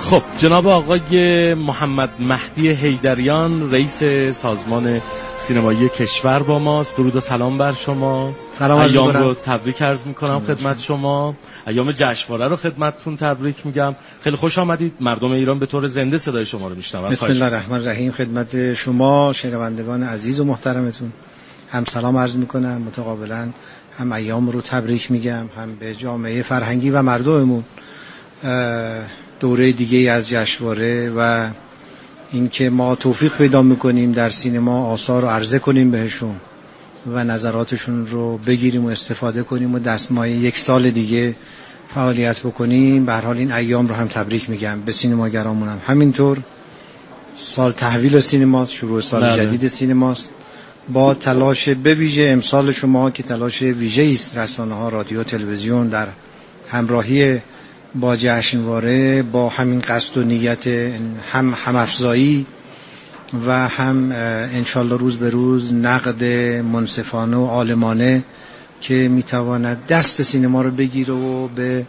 خب جناب آقای محمد مهدی حیدریان رئیس سازمان سینمایی کشور با ماست. درود و سلام بر شما. سلام. ایام رو تبریک عرض میکنم خدمت شما. ایام جشنواره رو خدمتتون تبریک میگم. خیلی خوش آمدید. مردم ایران به طور زنده صدای شما رو میشنون. بسم الله الرحمن الرحیم. خدمت شما شنوندگان عزیز و محترمتون هم سلام عرض میکنم، متقابلا هم ایام رو تبریک میگم، هم به جامعه فرهنگی و مردممون دوره دیگه از جشنواره و اینکه ما توفیق پیدا میکنیم در سینما آثار رو عرضه کنیم بهشون و نظراتشون رو بگیریم و استفاده کنیم و دستمایه یک سال دیگه فعالیت بکنیم. به هر حال این ایام رو هم تبریک میگم به سینماگرامونم. همینطور سال تحویل سینماست، شروع سال جدید سینماست، با تلاش بویژه امسال شما که تلاش ویژه‌ای است، رسانه‌ها، رادیو، تلویزیون، در همراهی با جشنواره با همین قصد و نیت هم افزایی و هم انشالله روز به روز نقد منصفانه و عالمانه که میتواند دست سینما رو بگیره و به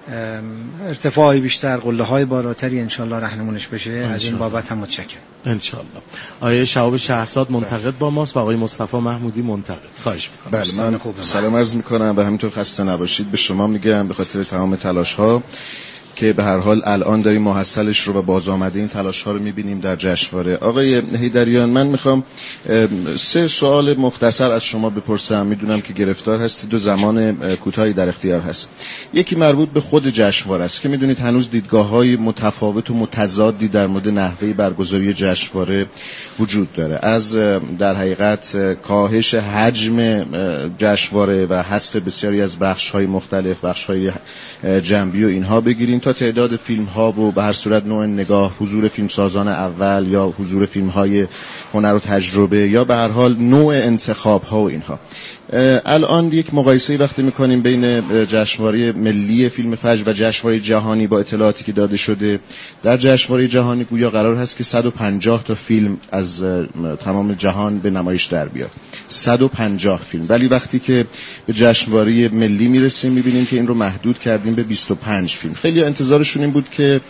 ارتفاع بیشتر، قله‌های بالاتری انشالله رهنمونش بشه. از این بابت هم متشکرم. انشالله. آقای شهاب شهرزاد منتقد با ماست و آقای مصطفی محمودی منتقد. خواهش می‌کنم. بله، من سلام عرض می‌کنم و همینطور خسته نباشید به شما میگم به خاطر تمام تلاش‌ها که به هر حال الان داریم محصلش رو و باز آمده این تلاش‌ها رو می‌بینیم در جشنواره. آقای حیدریان، من می‌خوام 3 سوال مختصر از شما بپرسم. میدونم که گرفتار هستید و زمان کوتاهی در اختیار هست. یکی مربوط به خود جشنواره است که می‌دونید هنوز دیدگاه‌های متفاوت و متضادی در مورد نحوه برگزاری جشنواره وجود داره. از در حقیقت کاهش حجم جشنواره و حذف بسیاری از بخش‌های مختلف، بخش‌های جنبی و اینها بگیریم تا تعداد فیلم‌ها و به هر صورت نوع نگاه، حضور فیلمسازان اول یا حضور فیلم‌های هنر و تجربه یا به هر حال نوع انتخاب‌ها و اینها. الان یک مقایسه‌ای وقتی می‌کنیم بین جشنواره ملی فیلم فجر و جشنواره جهانی با اطلاعاتی که داده شده، در جشنواره جهانی گویا قرار هست که 150 تا فیلم از تمام جهان به نمایش در بیاد. 150 فیلم. ولی وقتی که به جشنواره ملی میرسیم می‌بینیم که این رو محدود کردیم به 25 فیلم. خیلی انتظارشون این بود که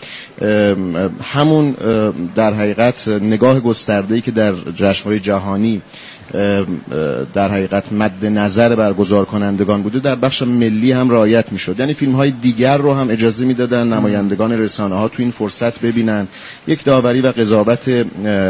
همون در حقیقت نگاه گسترده‌ای که در جشنواره جهانی در حقیقت مد نظر برگزار کنندگان بوده در بخش ملی هم رعایت میشد. یعنی فیلم های دیگر رو هم اجازه میدادن نمایندگان رسانه ها تو این فرصت ببینن، یک داوری و قضاوت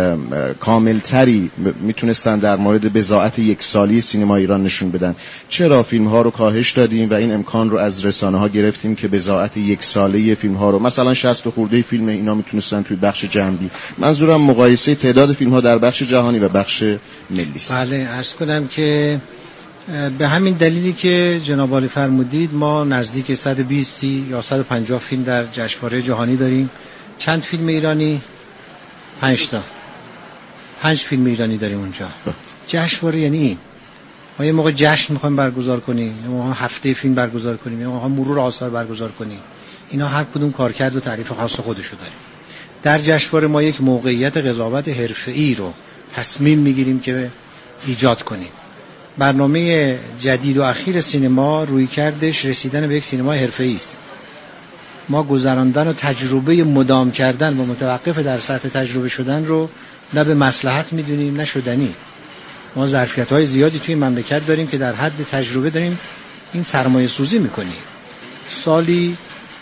کاملتری میتونستن در مورد بضاعت یک سالی سینما ایران نشون بدن. چرا فیلم ها رو کاهش دادیم و این امکان رو از رسانه ها گرفتیم که بضاعت یک ساله فیلم ها رو مثلا 60 خورده فیلم اینا میتونستن توی بخش جنبی. منظورم مقایسه تعداد فیلم ها در بخش جهانی و بخش ملی. بله، عرض کنم که به همین دلیلی که جناب عالی فرمودید ما نزدیک 120 یا 150 فیلم در جشنواره جهانی داریم. چند فیلم ایرانی؟ 5 تا. 5 فیلم ایرانی داریم اونجا. جشنواره یعنی این. ما یه موقع جشن می‌خوایم برگزار کنیم، یه موقع هفته فیلم برگزار کنیم، یه موقع مرور آثار برگزار کنیم. اینا هر کدوم کارکرد و تعریف خاص خودشو داره. در جشنواره ما یک موقعیت قضاوت حرفه‌ای رو تصمیم می‌گیریم که ایجاد کنیم. برنامه جدید و اخیر سینما روی کردش رسیدن به یک سینما حرفه‌ای است. ما گذراندن و تجربه مدام کردن و متوقف در سطح تجربه شدن رو نه به مصلحت میدونیم نه شدنی. ما ظرفیت‌های زیادی توی مملکت داریم که در حد تجربه داریم این سرمایه سوزی میکنیم. سالی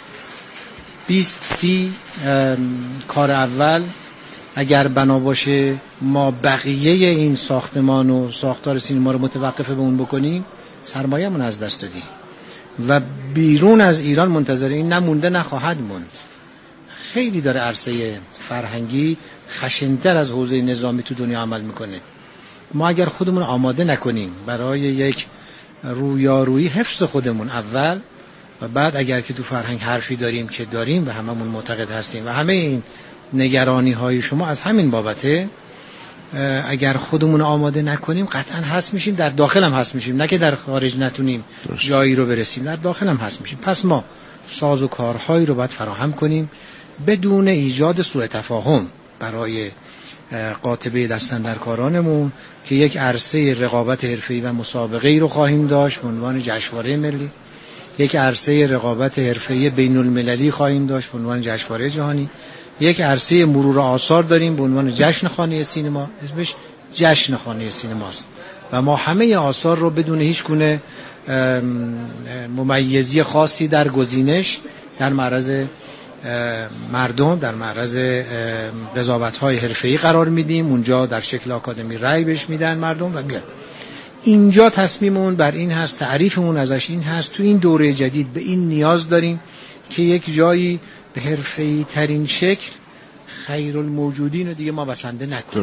20-30 کار اول اگر بنا باشه ما بقیه این ساختمان و ساختار سینما رو متوقف به اون بکنیم سرمایه‌مون از دست دادیم و بیرون از ایران منتظر این نمونده نخواهد موند. خیلی داره عرصه فرهنگی خشن‌تر از حوزه نظامی تو دنیا عمل میکنه. ما اگر خودمون آماده نکنیم برای یک رویارویی حفظ خودمون اول و بعد اگر که تو فرهنگ حرفی داریم که داریم و هممون معتقد هستیم و همه این نگرانی های شما از همین بابته، اگر خودمون آماده نکنیم قطعا هست میشیم، در داخل هم هست میشیم، نه که در خارج نتونیم جایی رو برسیم، در داخل هم هست میشیم. پس ما ساز و کارهایی رو باید فراهم کنیم بدون ایجاد سوء تفاهم برای قاطبه دستاندرکارانمون که یک عرصه رقابت حرفه‌ای و مسابقه‌ای رو خواهیم داشت به عنوان جشنواره ملی، یک عرصه رقابت حرفه‌ای بین‌المللی خواهیم داشت به عنوان جشنواره جهانی. یک عرصه مرور آثار داریم به عنوان جشن خانه سینما، اسمش جشن خانه سینماست و ما همه آثار رو بدون هیچ گونه ممیزی خاصی در گزینش در معرض مردم، در معرض قضاوت‌های حرفه‌ای قرار میدیم. اونجا در شکل آکادمی رأی بهش میدن مردم و میاد. اینجا تصمیممون بر این هست، تعریفمون ازش این هست، تو این دوره جدید به این نیاز داریم که یک جایی به حرفه‌ای ترین شکل خیرالموجودین رو دیگه ما بسنده نکنیم،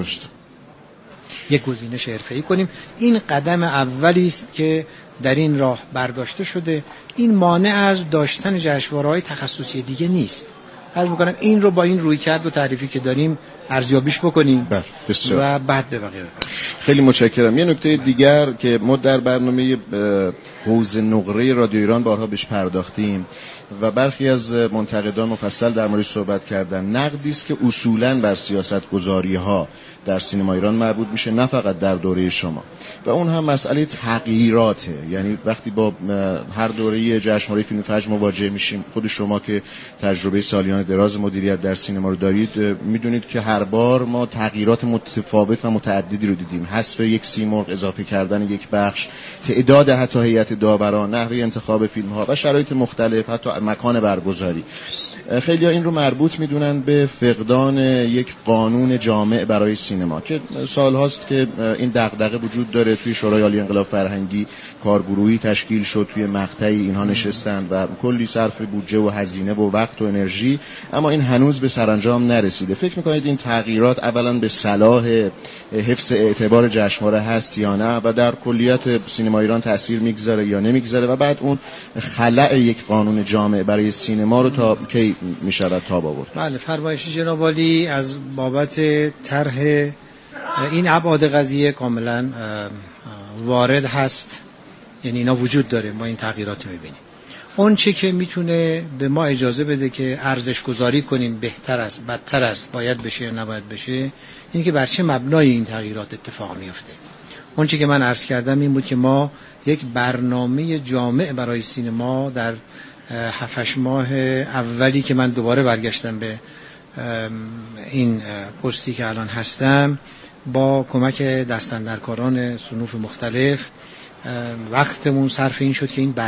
یک گزینش حرفه‌ای کنیم. این قدم اولی است که در این راه برداشته شده. این مانع از داشتن جشنواره‌های تخصصی دیگه نیست. عرض می‌کنم این رو با این رویکرد و تعریفی که داریم ارزیابیش بکنیم و بعد به بقیه. خیلی متشکرم. یه نکته دیگر که ما در برنامه حوض نقره رادیو ایران بارها بهش پرداختیم و برخی از منتقدان مفصل در موردش صحبت کردن، نقدی است که اصولاً بر سیاست‌گذاری‌ها در سینما ایران مربوط میشه، نه فقط در دوره شما، و اون هم مسئله تغییراته. یعنی وقتی با هر دوره جشنواره فیلم فجر مواجه میشیم، خود شما که تجربه سالیان دراز مدیریت در سینما رو دارید میدونید که هر بار ما تغییرات متفاوت و متعددی رو دیدیم. حذف یک سیمرغ، اضافه کردن یک بخش، تعداد حتی هیئت داوران، نحوه انتخاب فیلم‌ها و شرایط مختلف، حتی مکان برگزاری. خیلی ها این رو مربوط میدونن به فقدان یک قانون جامع برای سینما که سال هاست که این دغدغه وجود داره. توی شورای عالی انقلاب فرهنگی کارگروهی تشکیل شد، توی مقطعی اینها نشستن و کلی صرف بودجه و هزینه و وقت و انرژی، اما این هنوز به سرانجام نرسیده. فکر میکنید این تغییرات اولا به صلاح حفظ اعتبار جشنواره هست یا نه و در کلیت سینما ایران تاثیر میگذاره یا نمیگذاره، و بعد اون خلأ یک قانون جامع برای سینما رو تا کی میشود تاب آورد؟ بله، فرمایش جناب عالی از بابت طرح این ابعاد قضیه کاملا وارد هست. یعنی اینا وجود داره، ما این تغییرات رو میبینیم. اون چی که میتونه به ما اجازه بده که ارزش گذاری کنیم بهتر است، بدتر است، باید بشه یا نباید بشه، این که بر چه مبنای این تغییرات اتفاق میفته. اون چی که من عرض کردم این بود که ما یک برنامه جامع برای سینما در 7 ماه اولی که من دوباره برگشتم به این پستی که الان هستم، با کمک دستاندرکاران صنوف مختلف وقتمون صرف این شد که این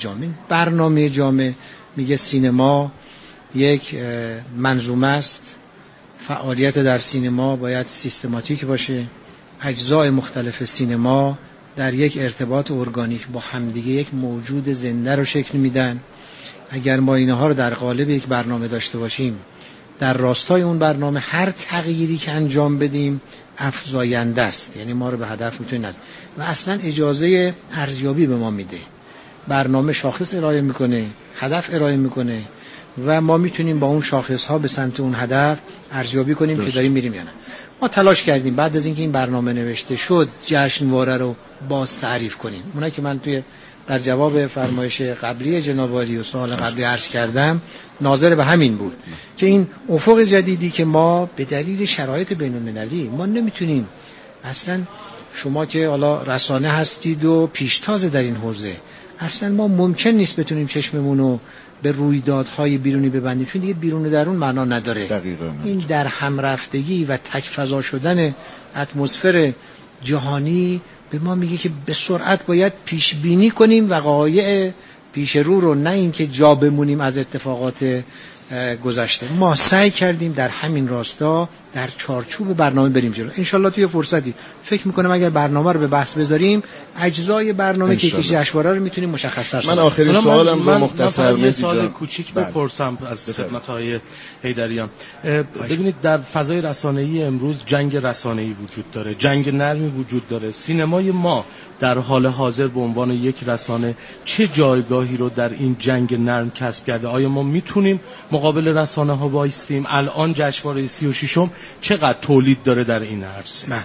برنامه جامع میگه سینما یک منظومه است، فعالیت در سینما باید سیستماتیک باشه، اجزای مختلف سینما در یک ارتباط ارگانیک با همدیگه یک موجود زنده رو شکل میدن. اگر ما اینها رو در قالب یک برنامه داشته باشیم، در راستای اون برنامه هر تغییری که انجام بدیم افزاینده است، یعنی ما رو به هدف میتونه نرسونه و اصلا اجازه ارزیابی به ما میده. برنامه شاخص ارائه میکنه، هدف ارائه میکنه و ما میتونیم با اون شاخص ها به سمت اون هدف ارزیابی کنیم که داریم میریم یا نه. ما تلاش کردیم بعد از اینکه این برنامه نوشته شد جشنواره رو باز تعریف کنیم. اونایی که من در جواب فرمایش قبلی جناب عالی و سوال قبلی عرض کردم ناظر به همین بود که این افق جدیدی که ما به دلیل شرایط بین‌المللی ما نمیتونیم، اصلا شما که حالا رسانه هستید و پیشتاز در این حوزه، اصلا ما ممکن نیست بتونیم چشممون رو به رویدادهای بیرونی ببندیم، چون دیگه بیرون درون معنا نداره. دقیقاً. این در هم رفتگی و تک فضا شدن اتمسفر جهانی به ما میگه که به سرعت باید پیش بینی کنیم وقایع پیش رو، نه اینکه جا بمونیم از اتفاقات گذشته. ما سعی کردیم در همین راستا در چارچوب برنامه بریم جلو. انشالله توی فرصتی فکر میکنم اگر برنامه رو به بحث بذاریم اجزای برنامه که جشنواره رو میتونیم مشخص‌تر کنیم. من آخرین سوالم رو مختصر یه سوال کوچیک بپرسم از خدمت‌های حیدریان. ببینید در فضای رسانه‌ای امروز جنگ رسانه‌ای وجود داره، جنگ نرمی وجود داره. سینمای ما در حال حاضر به عنوان یک رسانه چه جایگاهی رو در این جنگ نرم کسب کرده؟ آیا ما میتونیم مقابل رسانه‌ها وایستیم؟ الان جشنواره 36م چقدر تولید داره در این عرصه؟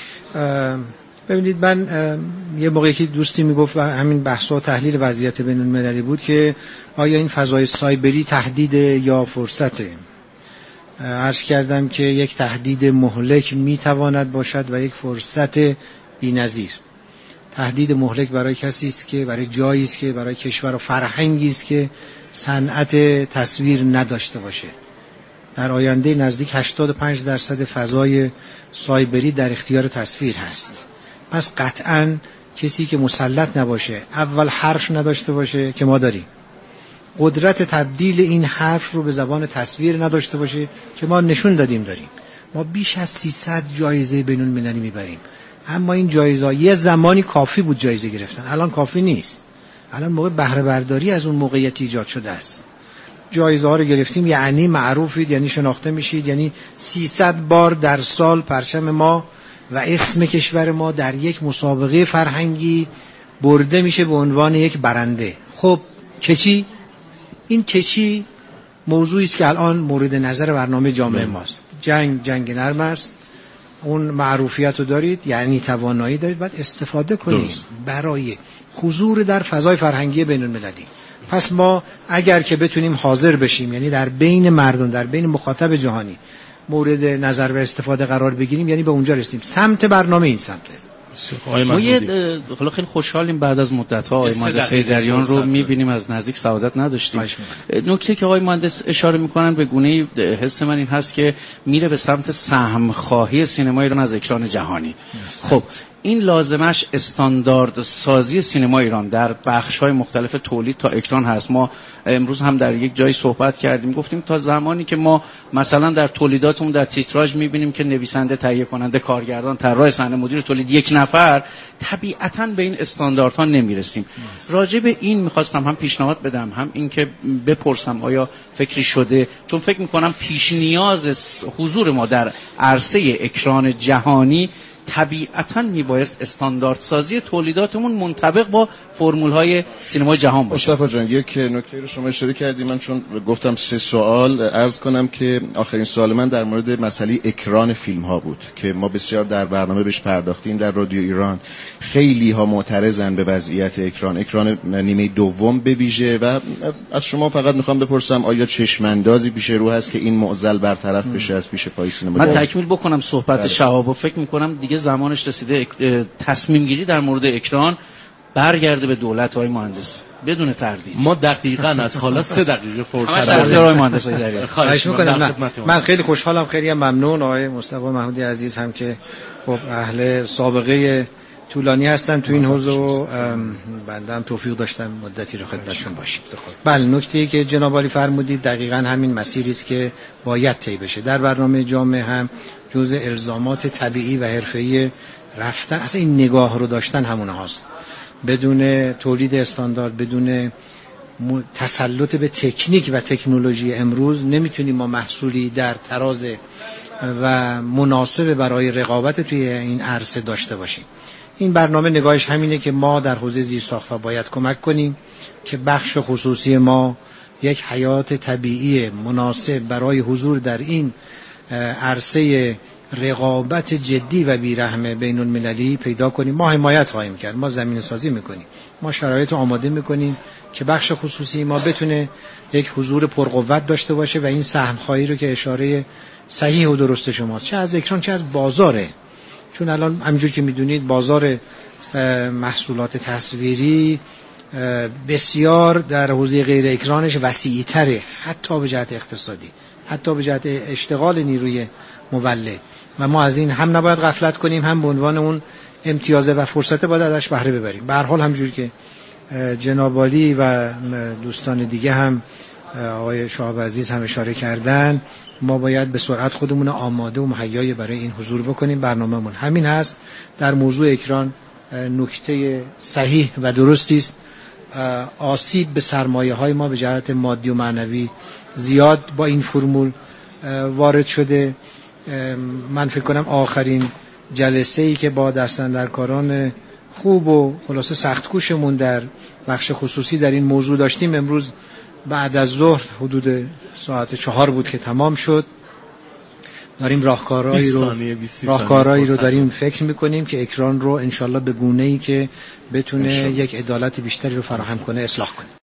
ببینید من یه موقعی که دوستی میگفت و همین بحث و تحلیل وضعیت بین‌المللی بود که آیا این فضای سایبری تهدید یا فرصته؟ عرض کردم که یک تهدید مهلک میتواند باشد و یک فرصت بی‌نظیر. تهدید مهلک برای کسی است که برای جایی است که برای کشور و فرهنگی است که صنعت تصویر نداشته باشه. در آینده نزدیک 85% فضای سایبری در اختیار تصویر هست. پس قطعاً کسی که مسلط نباشه، اول حرف نداشته باشه که ما داریم، قدرت تبدیل این حرف رو به زبان تصویر نداشته باشه که ما نشون دادیم داریم. ما بیش از 300 جایزه بین‌المللی میبریم، اما این جایزه یه زمانی کافی بود جایزه گرفتن، الان کافی نیست. الان موقع بهره برداری از اون موقعیت ایجاد شده است. جایزه ها رو گرفتیم یعنی معروفید، یعنی شناخته میشید، یعنی 300 بار در سال پرچم ما و اسم کشور ما در یک مسابقه فرهنگی برده میشه به عنوان یک برنده. خب کچی؟ این کچی موضوعی است که الان مورد نظر برنامه جامعه ماست. جنگ نرم است، اون معروفیت رو دارید، یعنی توانایی دارید، باید استفاده کنید برای حضور در فضای فرهنگی بین المللی. پس ما اگر که بتونیم حاضر بشیم، یعنی در بین مردم، در بین مخاطب جهانی مورد نظر و استفاده قرار بگیریم، یعنی به اونجا رسیدیم. سمت برنامه این سمته. ما حالا خیلی خوشحالیم بعد از مدت‌ها آقای مهندس حیدریان رو می‌بینیم، از نزدیک سعادت نداشتیم. نکته که آقای مهندس اشاره می‌کنن به گونه‌ای حس من این هست که میره به سمت سهم خواهی سینما ایران از اکران جهانی. خب این لازمش استاندارد سازی سینما ایران در بخش‌های مختلف تولید تا اکران هست. ما امروز هم در یک جایی صحبت کردیم، گفتیم تا زمانی که ما مثلا در تولیداتمون در تیتراژ می‌بینیم که نویسنده، تهیه کننده، کارگردان، طراح صحنه، مدیر تولید یک نفر، طبیعتاً به این استانداردها نمی‌رسیم. راجع به این می‌خواستم هم پیشنهاد بدم، هم این که بپرسم آیا فکری شده، چون فکر می‌کنم پیش نیاز حضور ما در عرصه اکران جهانی طبیعتاً میبایست استاندارد سازی تولیداتمون منطبق با فرمول‌های سینمای جهان باشه. مصطفی جان، یک نکته رو شما اشاره کردید، من چون گفتم 3 سوال عرض کنم که آخرین سوال من در مورد مسئله اکران فیلم‌ها بود که ما بسیار در برنامه بهش پرداختیم در رادیو ایران. خیلی ها معترضن به وضعیت اکران نیمه دوم به ویژه، و از شما فقط میخوام بپرسم آیا چشم‌اندازی پیش رو هست که این معضل برطرف بشه از پیش پای سینما؟ من تکمیل بکنم صحبت شهاب، فکر می‌کنم دیگه زمانش رسیده تصمیم گیری در مورد اکران برگرده به دولت های مهندس بدون تردید. ما دقیقاً از حالا 3 دقیقه فرصت داریم. مهندس حیدریان خواهش می‌کنم. من خیلی خوشحالم، خیلی ممنون آقای مصطفی محمودی عزیز هم که خب اهل سابقه طولانی هستن تو این حوزه و بنده هم توفیق داشتم مدتی رو خدمتشون باشیم. بله، نکته‌ای که جناب عالی فرمودید دقیقاً همین مسیری است که باید طی بشه. در برنامه جامعه هم جزء الزامات طبیعی و حرفه‌ای رفتن، اصلا این نگاه رو داشتن همونه هاست. بدون تولید استاندارد، بدون تسلط به تکنیک و تکنولوژی امروز نمیتونیم ما محصولی در تراز و مناسب برای رقابت توی این عرصه داشته باشیم. این برنامه نگاهش همینه که ما در حوزه زیرساخت باید کمک کنیم که بخش خصوصی ما یک حیات طبیعی مناسب برای حضور در این عرصه رقابت جدی و بیرحم بین المللی پیدا کنیم. ما حمایت خواهیم کرد، ما زمین سازی میکنیم، ما شرایط آماده میکنیم که بخش خصوصی ما بتونه یک حضور پرقوت داشته باشه و این سهم خواهی رو که اشاره صحیح و درست شماست، چه از اکران چه از بازاره، چون الان همونجور که میدونید بازار محصولات تصویری بسیار در حوزه غیر اکرانش وسیع‌تره، حتی به جهت اقتصادی، حتی به جهت اشتغال نیروی مولد، و ما از این هم نباید غفلت کنیم، هم به عنوان اون امتیازه و فرصت باید ازش بهره ببریم. به هر حال همونجور که جناب عالی و دوستان دیگه هم آقای شهاب عزیز هم اشاره کردن، ما باید به سرعت خودمون آماده و مهیای برای این حضور بکنیم. برنامه‌مون همین هست. در موضوع اکران نکته صحیح و درستی است. آسیب به سرمایه‌های ما به جهت مادی و معنوی زیاد با این فرمول وارد شده. من فکر کنم آخرین جلسه‌ای که با دستاندرکاران خوب و خلاصه سخت‌کوشمون در بخش خصوصی در این موضوع داشتیم، امروز بعد از ظهر حدود ساعت 4 بود که تمام شد. داریم راهکارهایی رو داریم فکر میکنیم که اکران رو انشالله به گونه‌ای که بتونه یک عدالت بیشتری رو فراهم کنه اصلاح کنه.